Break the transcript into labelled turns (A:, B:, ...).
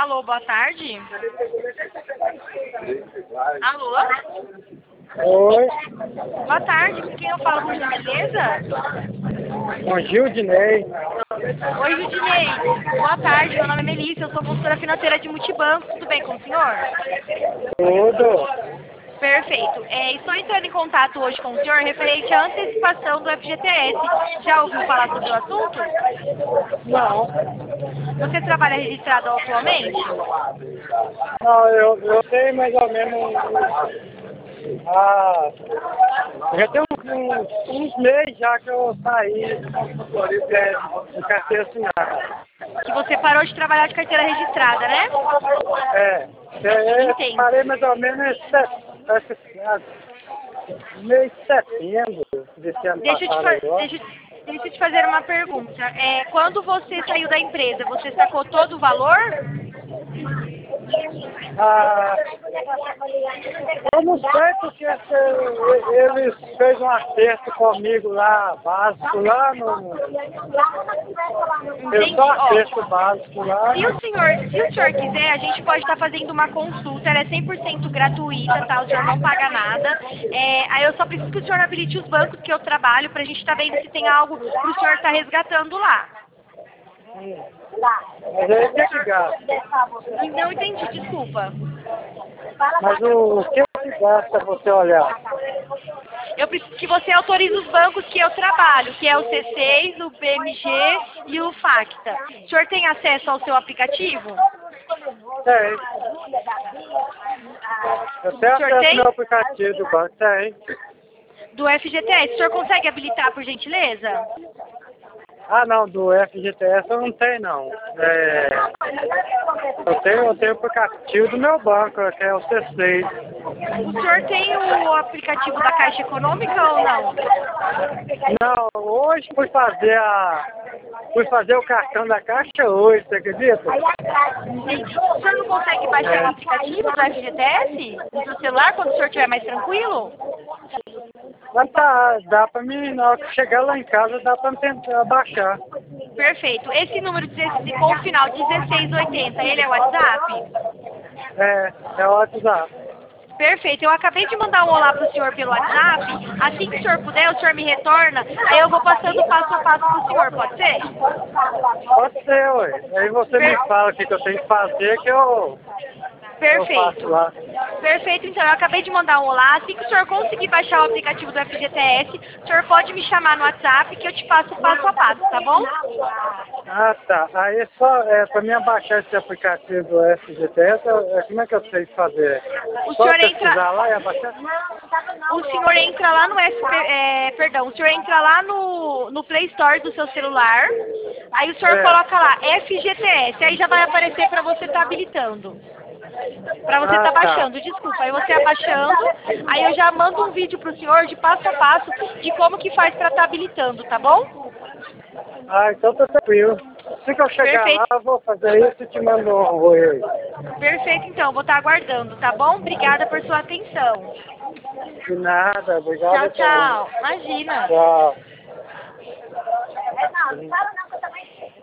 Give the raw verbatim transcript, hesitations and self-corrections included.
A: Alô, boa tarde. Alô?
B: Oi,
A: Boa tarde, com quem eu falo, por gentileza?
B: com Gildinei.
A: Oi, Judinei. Boa tarde, meu nome é Melissa, eu sou consultora financeira de Multibanco. Tudo bem com o senhor?
B: Tudo.
A: Perfeito. É, estou entrando em contato hoje com o senhor referente à antecipação do F G T S. Já ouviu falar sobre o assunto?
B: Não,
A: Você trabalha registrado atualmente?
B: não, eu, eu tenho mais ou menos ah, já tem uns, uns, uns meses já que eu saí de, de carteira assinada.
A: Que você parou de trabalhar de carteira registrada, né?
B: É, é, eu
A: Entendo.
B: parei mais ou menos esse, esse, esse mês de setembro desse ano
A: Deixa eu te,
B: passado
A: fa-
B: agora.
A: deixa, deixa eu te fazer uma pergunta. É, quando você saiu da empresa, você sacou todo o valor?
B: Ah, eu não sei porque esse- eles fez um acerto comigo lá, básico, lá no. Fez
A: Entendi.
B: só um
A: Ó,
B: acerto básico lá.
A: se o senhor, se o senhor quiser, a gente pode estar fazendo uma consulta, ela é cem por cento gratuita, tá? O senhor não paga nada. É, aí eu só preciso que o senhor habilite os bancos que eu trabalho pra gente estar vendo se tem algo pro senhor estar resgatando lá.
B: Mas aí tem que gasta.
A: Não entendi, desculpa.
B: Mas o, o que que gasta você olhar?
A: Eu preciso que você autorize os bancos que eu trabalho, que é o C seis, o B M G e o Facta. O senhor tem acesso ao seu aplicativo?
B: Tem. Eu tenho
A: O senhor
B: acesso
A: tem?
B: ao meu aplicativo do banco, tem.
A: Do F G T S. O senhor consegue habilitar, por gentileza?
B: Ah não, do F G T S eu não tenho não. É, eu tenho, eu tenho o aplicativo do meu banco, que é o C seis.
A: O senhor tem o aplicativo da Caixa Econômica ou não?
B: Não, hoje fui fazer a. Fui fazer o cartão da caixa hoje, você acredita?
A: Entendi. O senhor não consegue baixar o aplicativo do F G T S no seu celular quando o senhor estiver mais tranquilo?
B: Mas tá, dá pra mim, na hora que chegar lá em casa, dá pra tentar baixar.
A: Perfeito. Esse número de, com o final dezesseis oitenta, ele é o WhatsApp?
B: É, é o WhatsApp.
A: Perfeito. Eu acabei de mandar um olá pro senhor pelo WhatsApp. Assim que o senhor puder, o senhor me retorna. Aí eu vou passando passo a passo pro senhor, pode ser?
B: Pode ser, ué. Aí você me fala o que, que eu tenho que fazer, que eu, eu faço
A: Perfeito.
B: lá.
A: Perfeito, então eu acabei de mandar um olá. Assim que o senhor conseguir baixar o aplicativo do F G T S, o senhor pode me chamar no WhatsApp que eu te passo passo a passo, tá bom?
B: Ah, tá. Aí só, é, pra mim abaixar esse aplicativo do F G T S, é, como é que eu sei fazer?
A: O
B: Só
A: senhor
B: pesquisar
A: entra,
B: lá e abaixar?
A: o senhor entra lá no F P, é, perdão, o senhor entra lá no, no Play Store do seu celular. Aí o senhor
B: É.
A: coloca lá F G T S, aí já vai aparecer para você estar habilitando. Pra você
B: Ah,
A: estar
B: tá.
A: baixando, desculpa. Aí você abaixando, aí eu já mando um vídeo pro senhor de passo a passo de como que faz pra estar habilitando, tá bom?
B: Ah, então tá tranquilo. Assim que eu chegar
A: Perfeito.
B: lá, eu vou fazer isso e te mando um oi aí.
A: Perfeito, então. Vou estar aguardando, tá bom? Obrigada por sua atenção.
B: De nada, obrigado.
A: Tchau, tchau. Imagina.
B: Tchau.